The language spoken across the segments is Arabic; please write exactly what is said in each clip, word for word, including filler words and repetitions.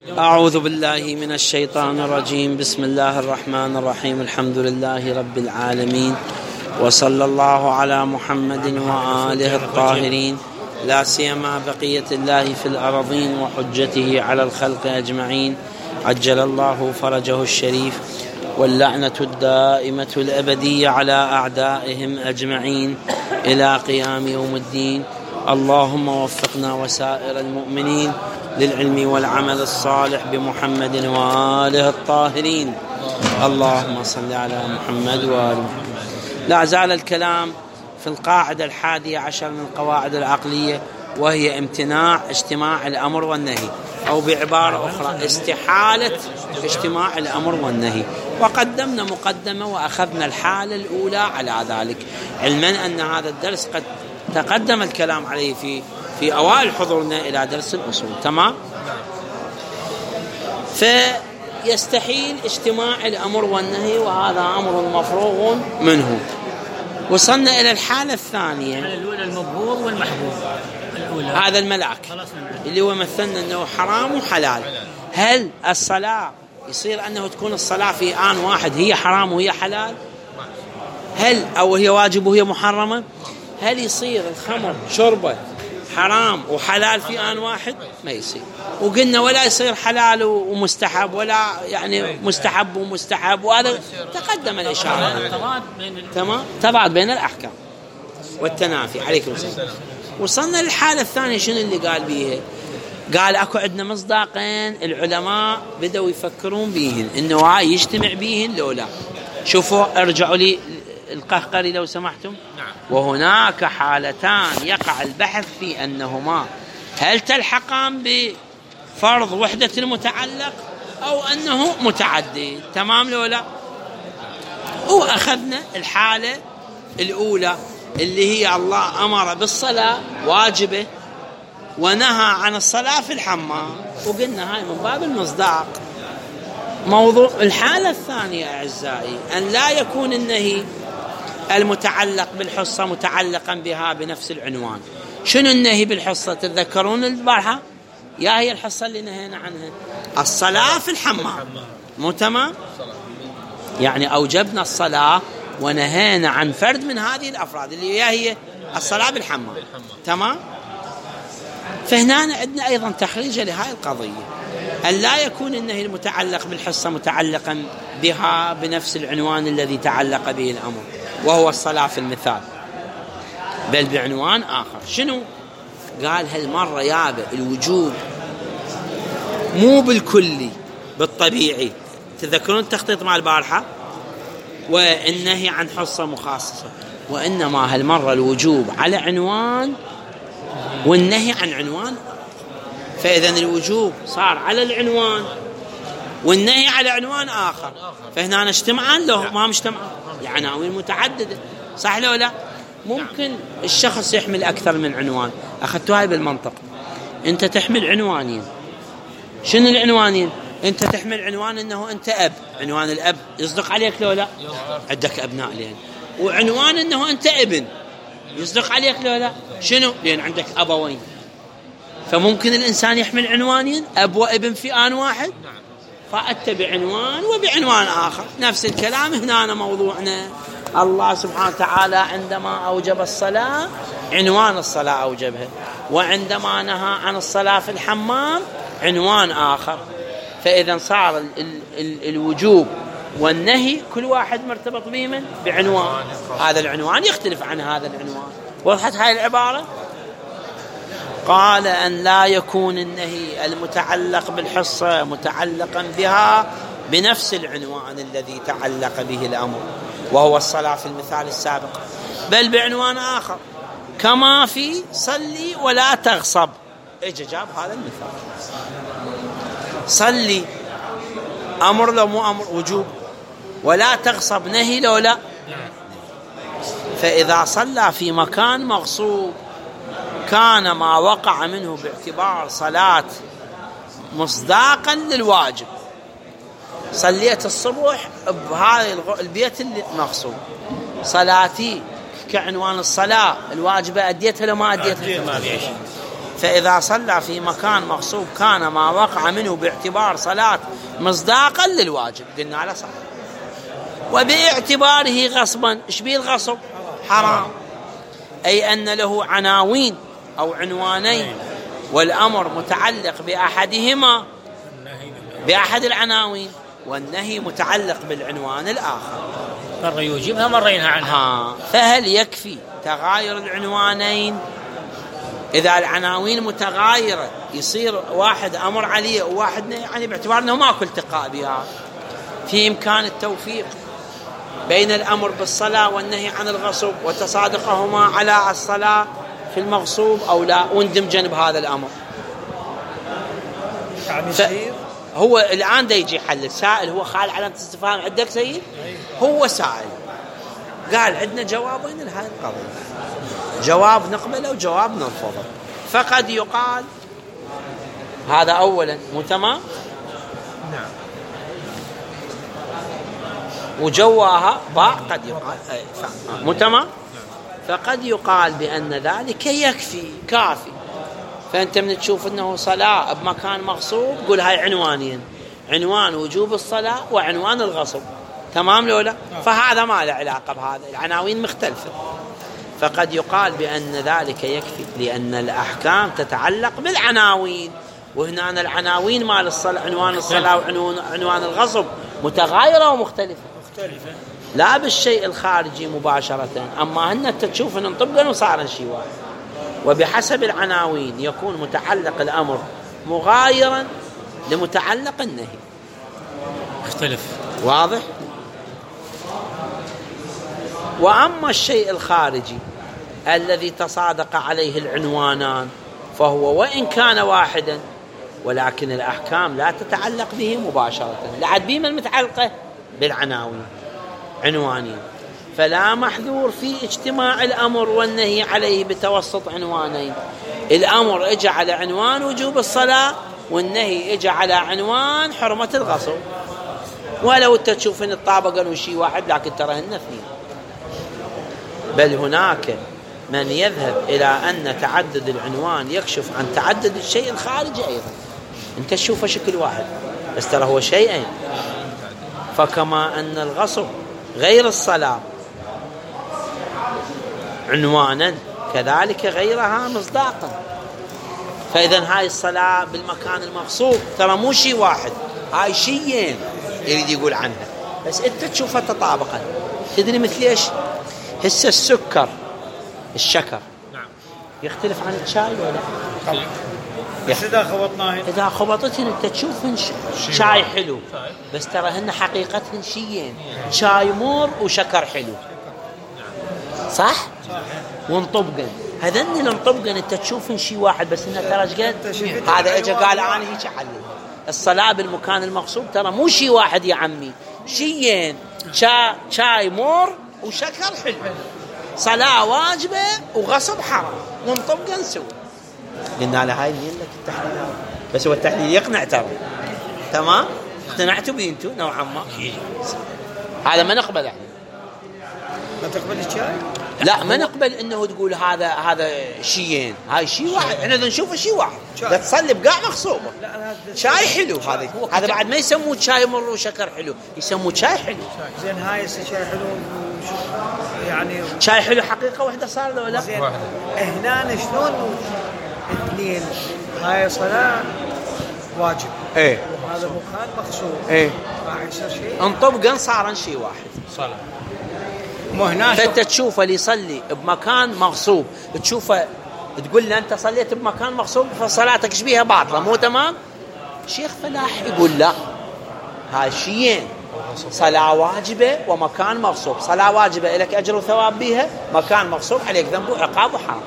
أعوذ بالله من الشيطان الرجيم. بسم الله الرحمن الرحيم. الحمد لله رب العالمين، وصلى الله على محمد وآله الطاهرين، لا سيما بقية الله في الأرضين وحجته على الخلق أجمعين، عجل الله فرجه الشريف، واللعنة الدائمة الأبدية على أعدائهم أجمعين إلى قيام يوم الدين. اللهم وفقنا وسائر المؤمنين للعلم والعمل الصالح بمحمد وآله الطاهرين. اللهم صل على محمد وآل محمد. لا زال الكلام في القاعدة الحادية عشر من القواعد العقلية، وهي امتناع اجتماع الأمر والنهي، أو بعبارة أخرى استحالة اجتماع الأمر والنهي. وقدمنا مقدمة وأخذنا الحالة الأولى على ذلك، علما أن هذا الدرس قد تقدم الكلام عليه في في أوائل حضورنا إلى درس الأصول. تمام؟ فيستحيل اجتماع الأمر والنهي، وهذا أمر مفروغ منه. وصلنا إلى الحالة الثانية، الأولى المبغوض والمحبوب. الأولى هذا الملاك اللي هو مثلنا أنه حرام وحلال. هل الصلاة يصير أنه تكون الصلاة في آن واحد هي حرام وهي حلال؟ هل أو هي واجب وهي محرمة؟ هل يصير الخمر شربة حرام وحلال في آن واحد؟ ما يصير. وقلنا ولا يصير حلال ومستحب، ولا يعني مستحب ومستحب، وهذا تقدم الإشارة. تمام؟ تضاد بين الأحكام والتنافي. عليكم السلام. وصلنا للحالة الثانية، شنو اللي قال بيها؟ قال أكو عندنا مصداقين العلماء بدأوا يفكرون بيهن، إنه هاي يجتمع بيهن لو لا. شوفوا، ارجعوا لي القهقري لو سمحتم. نعم. وهناك حالتان يقع البحث في أنهما هل تلحقان بفرض وحدة المتعلق أو أنه متعدد. تمام لو لا؟ وأخذنا الحالة الأولى اللي هي الله أمر بالصلاة واجبة ونهى عن الصلاة في الحمام، وقلنا هاي من باب المصداق. موضوع الحالة الثانية أعزائي أن لا يكون النهي المتعلق بالحصة متعلقا بها بنفس العنوان. شنو النهي بالحصة؟ تتذكرون البارحة؟ يا هي الحصة اللي نهينا عنها الصلاة في الحمام، مو تمام؟ يعني أوجبنا الصلاة ونهينا عن فرد من هذه الأفراد اللي هي الصلاة بالحمام. تمام؟ فهنا عندنا أيضا تخريج لهذه القضية، أن لا يكون النهي المتعلق بالحصة متعلقا بها بنفس العنوان الذي تعلق به الأمر، وهو الصلاة في المثال، بل بعنوان آخر. شنو؟ قال هالمرة يابا الوجوب مو بالكلي بالطبيعي، تذكرون التخطيط مع البارحة، والنهي عن حصة مخصصة، وإنما هالمرة الوجوب على عنوان والنهي عن عنوان. فإذن الوجوب صار على العنوان والنهي على عنوان آخر، فهنا نجتمعان له ما مجتمعان لعناوين متعددة. صح لو لا؟ ممكن الشخص يحمل أكثر من عنوان. أخذتوا هاي بالمنطق. أنت تحمل عنوانين. شنو العنوانين؟ أنت تحمل عنوان أنه أنت أب، عنوان الأب يصدق عليك لو لا؟ عندك أبناء لين. وعنوان أنه أنت ابن يصدق عليك لو لا؟ شنو؟ لين عندك أبوين. فممكن الإنسان يحمل عنوانين، أب وابن في آن واحد، فأتى بعنوان وبعنوان آخر. نفس الكلام هنا موضوعنا. الله سبحانه وتعالى عندما أوجب الصلاة عنوان الصلاة أوجبها، وعندما نهى عن الصلاة في الحمام عنوان آخر. فإذا صار ال ال ال الوجوب والنهي كل واحد مرتبط بمن بعنوان، هذا العنوان يختلف عن هذا العنوان. وضحت هاي العبارة؟ قال أن لا يكون النهي المتعلق بالحصة متعلقا بها بنفس العنوان الذي تعلق به الأمر، وهو الصلاة في المثال السابق، بل بعنوان آخر، كما في صلي ولا تغصب. إيجا جاب هذا المثال. صلي أمر لو مو أمر وجوب، ولا تغصب نهي لو لا. فإذا صلى في مكان مغصوب كان ما وقع منه باعتبار صلاة مصداقا للواجب. صليت الصبح بهذا البيت اللي مغصوب، صلاتي كعنوان الصلاة الواجبة أديتها لو ما أديتها؟ فإذا صلى في مكان مغصوب كان ما وقع منه باعتبار صلاة مصداقا للواجب. قلنا على صح. وباعتباره غصبا، ايش بيه الغصب؟ حرام، أي أن له عناوين أو عنوانين، والأمر متعلق بأحدهما بأحد العناوين، والنهي متعلق بالعنوان الآخر. مرة يوجبها مرة ينهى عنها. فهل يكفي تغاير العنوانين؟ إذا العناوين متغايرة يصير واحد أمر عليه وواحد نهي عنه باعتبار أنه ماكو التقاء بها، في إمكان التوفيق بين الأمر بالصلاة والنهي عن الغصب وتصادقهما على الصلاة في المغصوب أو لا، واندمجا بهذا الأمر. ف... هو الآن دا يجي حل سائل، هو خال علامة استفهام عندك سيد؟ هو سائل قال عندنا جوابين لهذه القضية، جواب نقبله وجواب نرفضه. فقد يقال هذا أولا مو تمام؟ نعم. وجواها باء قد يقال مو تمام؟ فقد يقال بأن ذلك يكفي كافي. فأنت من تشوف أنه صلاة بمكان مغصوب قول هاي عنوانين، عنوان وجوب الصلاة وعنوان الغصب، تمام لولا؟ فهذا ما له علاقة بهذا، العناوين مختلفة. فقد يقال بأن ذلك يكفي لأن الأحكام تتعلق بالعناوين، وهنا العناوين مال الصلاة، عنوان الصلاة وعنوان الغصب متغايرة ومختلفة، مختلفة لا بالشيء الخارجي مباشرة. أما هن تشوف أن نطبقا وصار شيء واحد، وبحسب العناوين يكون متعلق الأمر مغايرا لمتعلق النهي، مختلف. واضح؟ وأما الشيء الخارجي الذي تصادق عليه العنوانان فهو وإن كان واحدا ولكن الأحكام لا تتعلق به مباشرة، لعد بما المتعلقة بالعناوين عنوانين، فلا محذور في اجتماع الأمر والنهي عليه بتوسط عنوانين. الأمر اجى على عنوان وجوب الصلاة، والنهي اجى على عنوان حرمة الغصب، ولو انت تشوف ان الطابق قالوا شيء واحد لكن ترى هن اثنين. بل هناك من يذهب إلى أن تعدد العنوان يكشف عن تعدد الشيء الخارجي أيضا، انت تشوفه شكل واحد بس ترى هو شيئين. فكما أن الغصب غير الصلاة عنوانا كذلك غيرها مصداقا. فإذا هاي الصلاة بالمكان المغصوب ترى مو شيء واحد، هاي شيئين يريد يقول عنها، بس انت تشوفها تطابقا. تدري مثل ايش؟ هسه السكر الشكر نعم يختلف عن الشاي ولا؟ طبعا. بس إذا خبطناه إذا خبطتهن انت تشوفهن شاي حلو، بس ترى هن حقيقتهن شيئين، شاي مر وشكر حلو، صح؟ وانطبقن هذن الانطبقن انت تشوفهن شيء واحد بس انه ترى ايش قد هذا اجى قال انا هيك احلل الصلاة بالمكان المغصوب ترى مو شيء واحد يا عمي، شيئين، شا شاي مر وشكر حلو، صلاة واجبة وغصب حرام، وانطبقن سوا. قلنا على هاي مين لك التحليل، بس هو التحليل يقنع ترى، تمام؟ اقتنعتوا بيه انتوا نوعا ما؟ هذا ما نقبل احنا. ما تقبل الشاي؟ لا ما نقبل انه تقول هذا هذا شيئين، هاي شيء واحد، احنا نشوفه شيء واحد، لا تصلي بقاع مغصوبه. شاي حلو هذا، هذا بعد ما يسموه شاي مر وشكر حلو، يسموه شاي حلو. زين هاي شاي حلو يعني شاي حلو حقيقه واحده صار له ولا؟ هنا شلون اثنين، هاي صلاة واجب ايه هذا مكان مغصوب ايه راح يصير شيء انطبقا صار شيء واحد صلاة. مو هنا فانت تشوفه اللي يصلي بمكان مغصوب تشوفه تقول له انت صليت بمكان مغصوب فصلاتك ايش بيها باطله مو تمام. شيخ فلاح يقول لا، هاي شيئين، صلاة واجبة ومكان مغصوب، صلاة واجبة لك أجر وثواب بها، مكان مغصوب عليك ذنب وعقاب وحرام.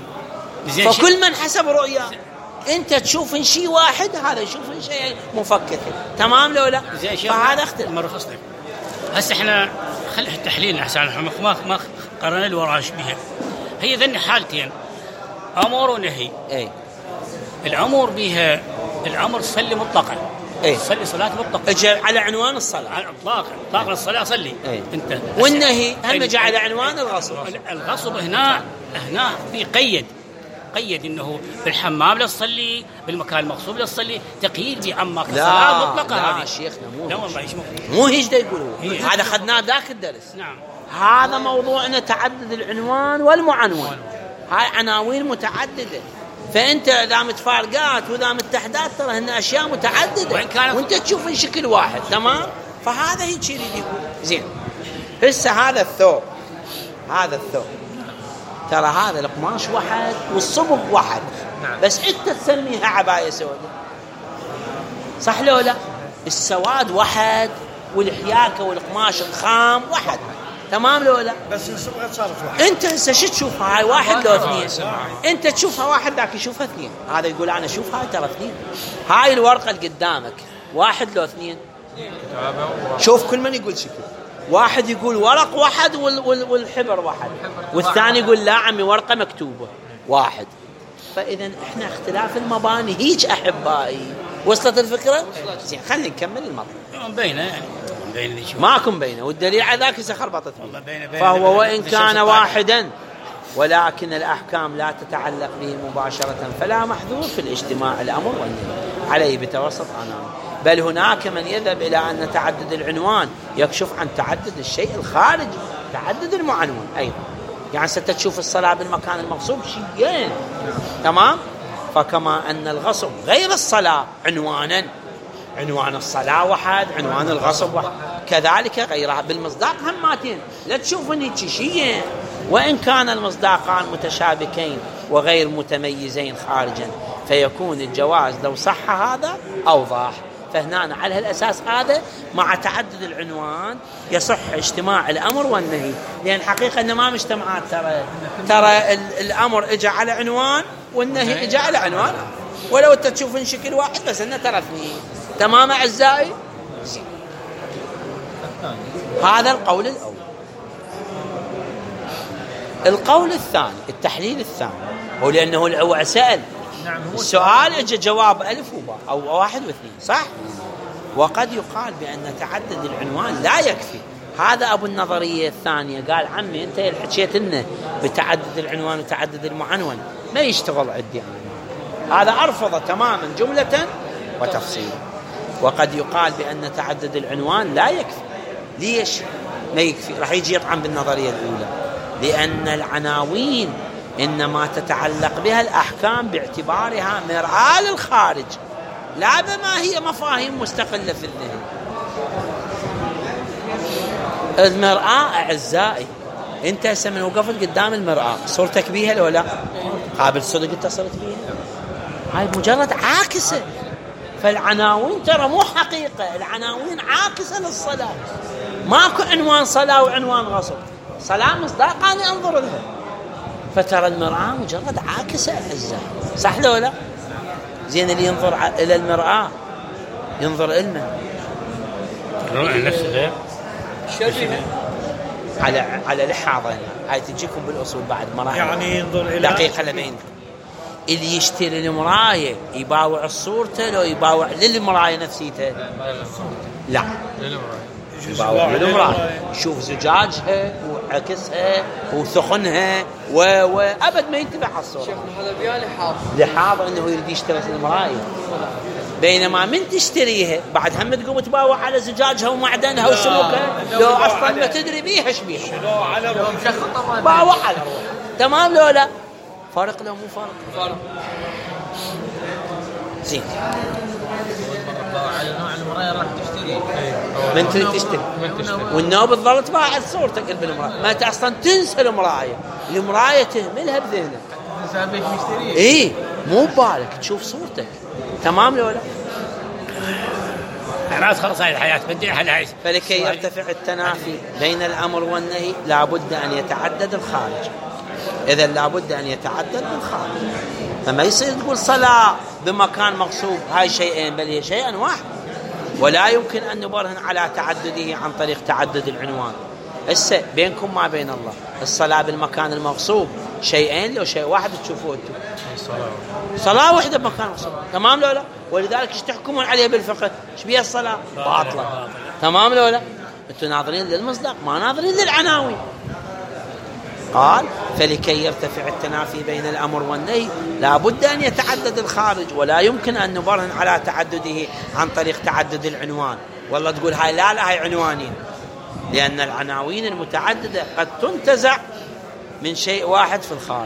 فكل من حسب رؤية انت تشوف شيء واحد هذا يشوف شيء مفكك، تمام لو لا؟ فهذا اختلف. مرة خصتك هسه احنا خلي التحليل احسن، ما ما قرنا له وراش بها. هي ذني حالتين، امر ونهي. اي الامر بها الامر صلي مطلقا، اي صلي صلاه مطلقا، اجى على عنوان الصلاه على اطلاق اطلاق الصلاه صلي اي. انت. والنهي هم جاء على عنوان الغصب. الغصب هنا هنا في قيد قيد انه بالحمام لا تصلي، بالمكان المغصوب لا تصلي، تقييد بعمق لا الصلاه مطلقه. لا هذه شيخنا مو لا والله ايش مو هيش دا يقول هو، هذا اخذناه ذاك الدرس. نعم. هذا موضوعنا تعدد العنوان والمعنون، هاي عناوين متعدده، فانت اذا متفارقات واذا متحدات ترى هن اشياء متعدده وإن كانت وانت تشوف شكل واحد. تمام. فهذا هيك يريد يقول. زين هسه هذا الثوب، هذا الثوب ترى هذا القماش واحد والصبغ واحد. نعم. بس انت تسميها عباية سوداء، صح لو لا؟ السواد واحد والحياكة والقماش الخام واحد. تمام لو لا؟ بس الصبغة صارت واحد. انت هسه شو تشوفها؟ هاي واحد لو اثنين؟ انت تشوفها واحد ذاك يشوفها اثنين. هذا يقول انا اشوف هاي ترى اثنين. هاي الورقة اللي قدامك واحد لو اثنين؟ شوف كل من يقول شكل. واحد يقول ورق واحد وال وال والحبر واحد، والثاني يقول لا عمي ورقة مكتوبة واحد. فإذا احنا اختلاف المباني هيج احبائي. وصلت الفكرة؟ زين خلينا نكمل المطلب. بينه يعني بينه ماكم بينه، والدليل على ذاك إذا خربطت والله بينه بينه فهو وإن كان واحدا ولكن الأحكام لا تتعلق به مباشرة فلا محذور في الاجتماع الأمر والنهي عليه بتوسط عناوين. بل هناك من يذهب إلى أن تعدد العنوان يكشف عن تعدد الشيء الخارجي، تعدد المعنون أيضا. يعني ستشوف الصلاة بالمكان المغصوب شيئين. تمام. فكما أن الغصب غير الصلاة عنوانا، عنوان الصلاة واحد، عنوان الغصب واحد، كذلك غيرها بالمصداق هماتين. لا تشوفني شيئين وإن كان المصداقان متشابكين وغير متميزين خارجا، فيكون الجواز لو صح هذا أوضح. فهنا على هالأساس هذا مع تعدد العنوان يصح اجتماع الأمر والنهي، لأن حقيقة أنه ما مجتمعات. ترى ترى الأمر إجا على عنوان والنهي إجا على عنوان، ولو أنت تشوفن شكل واحد بس أنه ترى اثنين. تمام أعزائي؟ هذا القول الأول. القول الثاني، التحليل الثاني، هو لأنه الأوعى سأل السؤال اجى جواب ألف وباء أو واحد واثنين، صح؟ وقد يقال بأن تعدد العنوان لا يكفي. هذا أبو النظرية الثانية قال عمي أنت اللي حكيت لنا بتعدد العنوان وتعدد المعنون ما يشتغل عندي أنا. هذا أرفضه تماما جملة وتفصيلا. وقد يقال بأن تعدد العنوان لا يكفي. ليش ما يكفي؟ راح يجي يطعن بالنظرية الأولى، لأن العناوين إنما تتعلق بها الأحكام باعتبارها مرآة للخارج لا بما هي مفاهيم مستقلة في الذهن. المرآة أعزائي أنت هسه من وقفت قدام المرآة صورتك بيها لو لا؟ قابل صدق اتصلت بيها؟ هاي مجرد عاكسة. فالعناوين ترى مو حقيقة، العناوين عاكسة للصلاة. ماكو عنوان صلاة وعنوان غصب. صلاة مصداق أنا أنظر لها، فترى المرآة مجرد عاكسة أعزائي، صح لو لا؟ زين اللي ينظر إلى المرآة ينظر إلنا روح نفسه شبيه على على لحاظة. هاي تجيكم بالأصول بعد مراحل يعني ينظر إلى دقيقة لبين. اللي يشتري المراية يباوع صورته لو يباوع للمراية نفسيته؟ لا، يباوع للمراية، يشوف زجاجها وعكسها وثخنها وأبد ما ينتبه على الصورة. هذا بيا لحاظ لحاظ انه يريد يشتري المرايه، بينما من تشتريها بعد هم تقوم تباوع على زجاجها ومعدنها وسلوكها لو اصلا ما تدري بيها ايش بيها، باوع على روح. تمام لو لا؟ فرق لو مو فرق؟ فرق. زين على نوع المرايه راح تشتري من تريد تشتري والنوب تظل تباع صورتك بالمرايه، ما انت اصلا تنسى المرايه، المرايه تهملها بذهنك حسابك مشتري اي مو ببالك تشوف صورتك. تمام لو لا؟ خلاص خلاص هاي الحياة بدي هاي. فلكي يرتفع التنافي بين الأمر والنهي لابد أن يتعدد الخارج. إذا لابد أن يتعدد الخارج، فما يصير تقول صلاة بمكان مغصوب هاي شيئين، بل هي شيئا واحد، ولا يمكن أن نبرهن على تعدده عن طريق تعدد العنوان. هسه بينكم ما بين الله الصلاة بالمكان المغصوب شيئين لو شيء واحد تشوفوه انتم؟ صلاة واحدة بمكان مغصوب. تمام لو لا؟ ولذلك ايش تحكمون عليه بالفقه؟ ايش بيها الصلاة؟ باطلة. تمام لو لا؟ انتم ناظرين للمصداق ما ناظرين للعناوين. قال فلكي يرتفع التنافي بين الأمر والنهي لا بد أن يتعدد الخارج، ولا يمكن أن نبرهن على تعدده عن طريق تعدد العنوان. والله تقول هاي لا لا هاي عنوانين، لأن العناوين المتعددة قد تنتزع من شيء واحد في الخارج.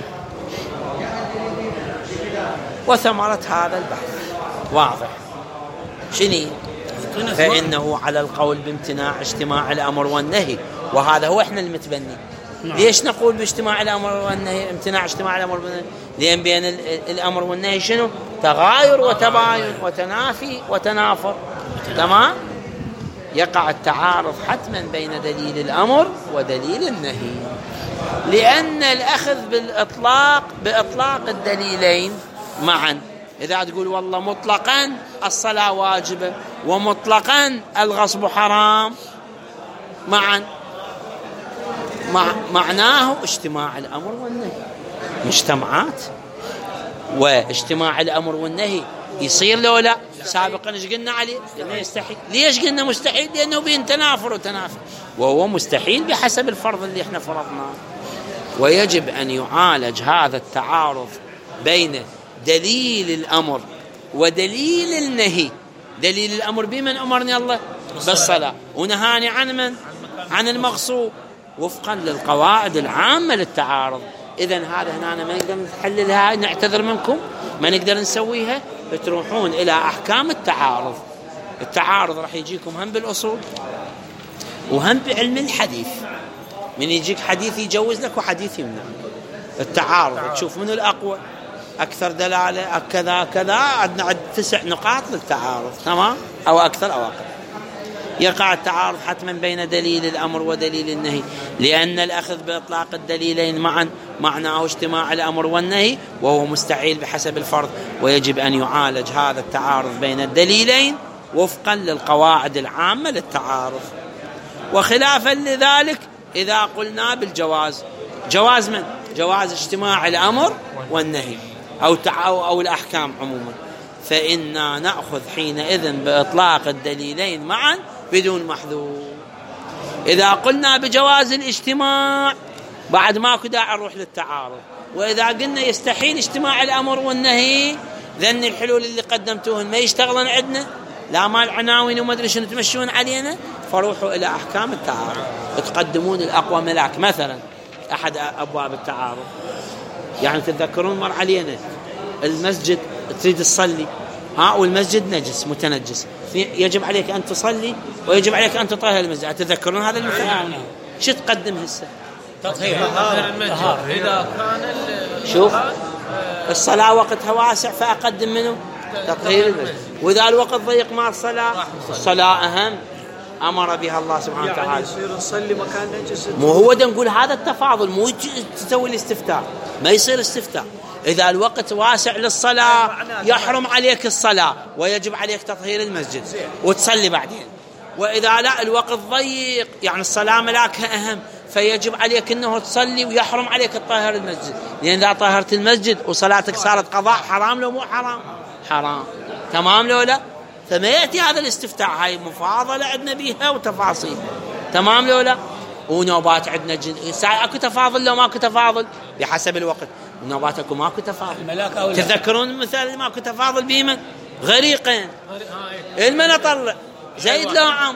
وثمرة هذا البحث واضح شنو؟ فإنه على القول بامتناع اجتماع الأمر والنهي، وهذا هو إحنا المتبني. نعم. ليش نقول باجتماع الأمر والنهي امتناع اجتماع الأمر والنهي؟ لأن بين الأمر والنهي شنو؟ تغاير وتباين وتنافي وتنافر. تمام؟ يقع التعارض حتما بين دليل الأمر ودليل النهي، لأن الأخذ بالإطلاق بإطلاق الدليلين معا. إذا تقول والله مطلقا الصلاة واجبة ومطلقا الغصب حرام معا، مع معناه اجتماع الأمر والنهي. مجتمعات واجتماع الأمر والنهي يصير لو لا؟ سابقا ايش قلنا عليه؟ قلنا يستحيل. ليش قلنا مستحيل؟ لأنه بين تنافر وتنافي، وهو مستحيل بحسب الفرض اللي احنا فرضناه. ويجب أن يعالج هذا التعارض بين دليل الأمر ودليل النهي. دليل الأمر بمن أمرني الله؟ بالصلاة، ونهاني عن من؟ عن المغصوب، وفقا للقواعد العامة للتعارض. إذن هذا هنا ما نقدر نحللها، نعتذر منكم ما نقدر نسويها، تروحون إلى أحكام التعارض. التعارض راح يجيكم هم بالأصول وهم بعلم الحديث. من يجيك حديث يجوز لك وحديث يمنع. التعارض تشوف منه الأقوى، أكثر دلالة كذا كذا، عندنا عد تسع نقاط للتعارض، تمام؟ أو أكثر أو أقل. يقع التعارض حتما بين دليل الأمر ودليل النهي، لأن الأخذ بإطلاق الدليلين معا معناه اجتماع الأمر والنهي، وهو مستحيل بحسب الفرض. ويجب أن يعالج هذا التعارض بين الدليلين وفقا للقواعد العامة للتعارض. وخلافا لذلك إذا قلنا بالجواز، جواز من؟ جواز اجتماع الأمر والنهي أو أو, أو الأحكام عموما، فإنا نأخذ حينئذ بإطلاق الدليلين معا بدون محذور. إذا قلنا بجواز الاجتماع بعد ماكو داعي نروح للتعارض. وإذا قلنا يستحيل اجتماع الأمر والنهي، ذن الحلول اللي قدمتوهن ما يشتغلن عندنا، لا مال عناوين وما أدري شنو تمشون علينا، فروحوا إلى أحكام التعارض تقدمون الأقوى ملاك. مثلا أحد أبواب التعارض، يعني تتذكرون مر علينا المسجد تريد تصلي ها والمسجد نجس متنجس، يجب عليك أن تصلي ويجب عليك أن تطهر المسجد. تتذكرون هذا المثال؟ شو تقدم هسه؟ تطهير المسجد. إذا كان شوف الصلاة وقتها واسع فأقدم منه تطهير المسجد، وإذا الوقت ضيق مع الصلاة الصلاة أهم، أمر بها الله سبحانه وتعالى. يعني يصير نصلي مكان نجس. مو هو ده نقول هذا التفاضل، مو تسوي الاستفتاء، ما يصير استفتاء. إذا الوقت واسع للصلاة يحرم عليك الصلاة ويجب عليك تطهير المسجد وتصلي بعدين. وإذا لا الوقت ضيق يعني الصلاة ملاكها أهم، فيجب عليك أنه تصلي ويحرم عليك تطهر المسجد، لأن إذا طهرت المسجد وصلاتك صارت قضاء حرام لو مو حرام؟ حرام. تمام لو لا؟ فما يأتي هذا الاستفتاء، هاي مفاضلة عندنا بيها وتفاصيل. تمام لو لا؟ ونوبات عندنا جن... اكو تفاضل لو ماكو تفاضل بحسب الوقت، ونوبات اكو ماكو تفاضل. تذكرون المثال ماكو تفاضل بيمن؟ غريقين المن طلع زيد لو عمرو،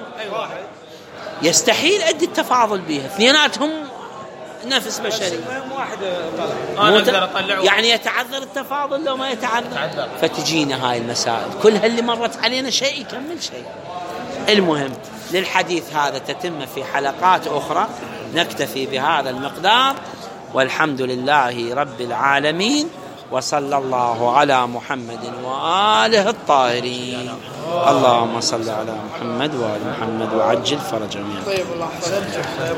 يستحيل ادي التفاضل بيها، اثنيناتهم نفس بشري واحد طلع يعني يتعذر التفاضل لو ما يتعذر. فتجينا هاي المسائل كلها اللي مرت علينا شيء يكمل شيء. المهم للحديث هذا تتم في حلقات أخرى، نكتفي بهذا المقدار، والحمد لله رب العالمين، وصلى الله على محمد وآله الطاهرين. اللهم صل على محمد وآل محمد وعجل فرجهم.